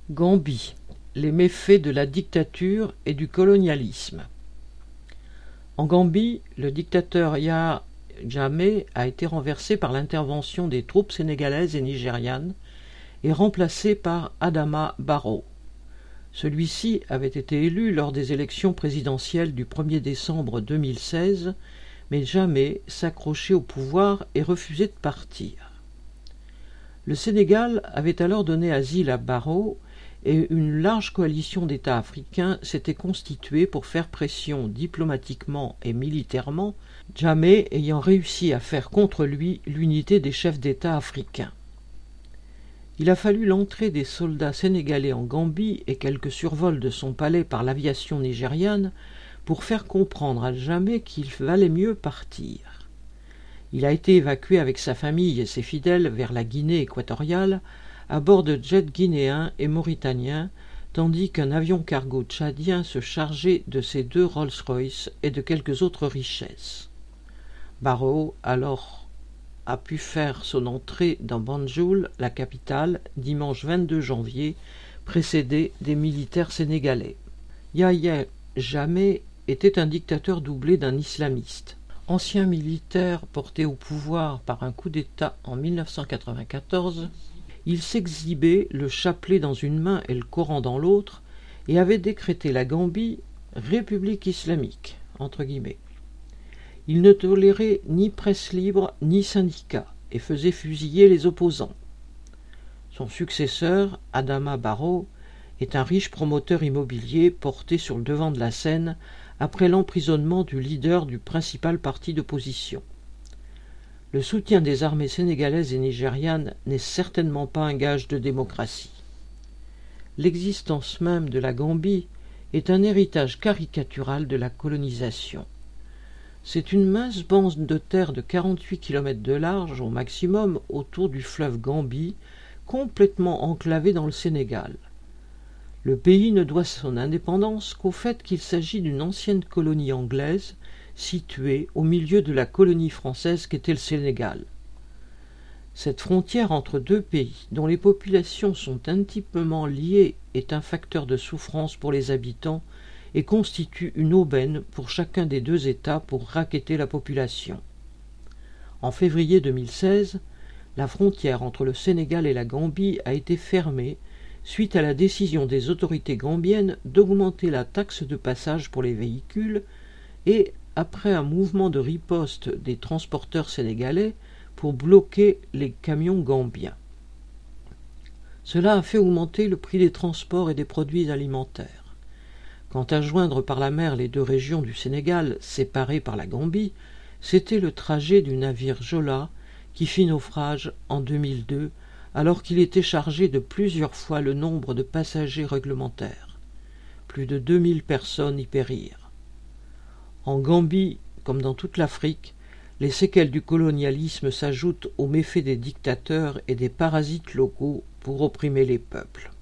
Gambie, les méfaits de la dictature et du colonialisme. En Gambie, le dictateur Yahya Jammeh a été renversé par l'intervention des troupes sénégalaises et nigérianes et remplacé par Adama Barrow. Celui-ci avait été élu lors des élections présidentielles du 1er décembre 2016, mais Jammeh s'accrochait au pouvoir et refusait de partir. Le Sénégal avait alors donné asile à Barrow et une large coalition d'États africains s'était constituée pour faire pression diplomatiquement et militairement, Jammeh ayant réussi à faire contre lui l'unité des chefs d'État africains. Il a fallu l'entrée des soldats sénégalais en Gambie et quelques survols de son palais par l'aviation nigériane pour faire comprendre à Jammeh qu'il valait mieux partir. Il a été évacué avec sa famille et ses fidèles vers la Guinée équatoriale à bord de jets guinéens et mauritaniens, tandis qu'un avion cargo tchadien se chargeait de ses 2 Rolls-Royce et de quelques autres richesses. Barrow, alors, a pu faire son entrée dans Banjul, la capitale, dimanche 22 janvier, précédé des militaires sénégalais. Yahya Jammeh était un dictateur doublé d'un islamiste. Ancien militaire porté au pouvoir par un coup d'État en 1994, il s'exhibait, le chapelet dans une main et le Coran dans l'autre, et avait décrété la Gambie « république islamique ». Entre guillemets. Il ne tolérait ni presse libre ni syndicats et faisait fusiller les opposants. Son successeur, Adama Barrow, est un riche promoteur immobilier porté sur le devant de la scène après l'emprisonnement du leader du principal parti d'opposition. Le soutien des armées sénégalaises et nigérianes n'est certainement pas un gage de démocratie. L'existence même de la Gambie est un héritage caricatural de la colonisation. C'est une mince bande de terre de 48 km de large au maximum autour du fleuve Gambie, complètement enclavée dans le Sénégal. Le pays ne doit son indépendance qu'au fait qu'il s'agit d'une ancienne colonie anglaise située au milieu de la colonie française qu'était le Sénégal. Cette frontière entre deux pays, dont les populations sont intimement liées, est un facteur de souffrance pour les habitants et constitue une aubaine pour chacun des deux États pour racketter la population. En février 2016, la frontière entre le Sénégal et la Gambie a été fermée suite à la décision des autorités gambiennes d'augmenter la taxe de passage pour les véhicules et après un mouvement de riposte des transporteurs sénégalais pour bloquer les camions gambiens. Cela a fait augmenter le prix des transports et des produits alimentaires. Quant à joindre par la mer les deux régions du Sénégal séparées par la Gambie, c'était le trajet du navire Jola qui fit naufrage en 2002 alors qu'il était chargé de plusieurs fois le nombre de passagers réglementaires. Plus de 2000 personnes y périrent. En Gambie, comme dans toute l'Afrique, les séquelles du colonialisme s'ajoutent aux méfaits des dictateurs et des parasites locaux pour opprimer les peuples.